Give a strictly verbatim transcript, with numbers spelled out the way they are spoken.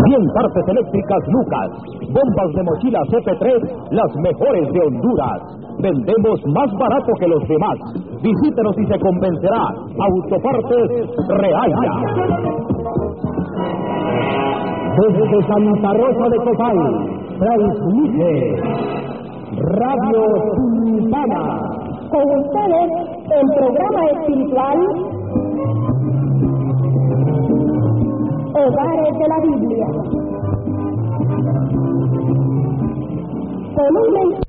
cien partes eléctricas Lucas. Bombas de mochila C P tres, las mejores de Honduras. Vendemos más barato que los demás. Visítenos y se convencerá. Autopartes Realla. Desde Santa Rosa de Copal, transmite Radio Sultana. Con ustedes, el programa espiritual Hogares de la Biblia. Con un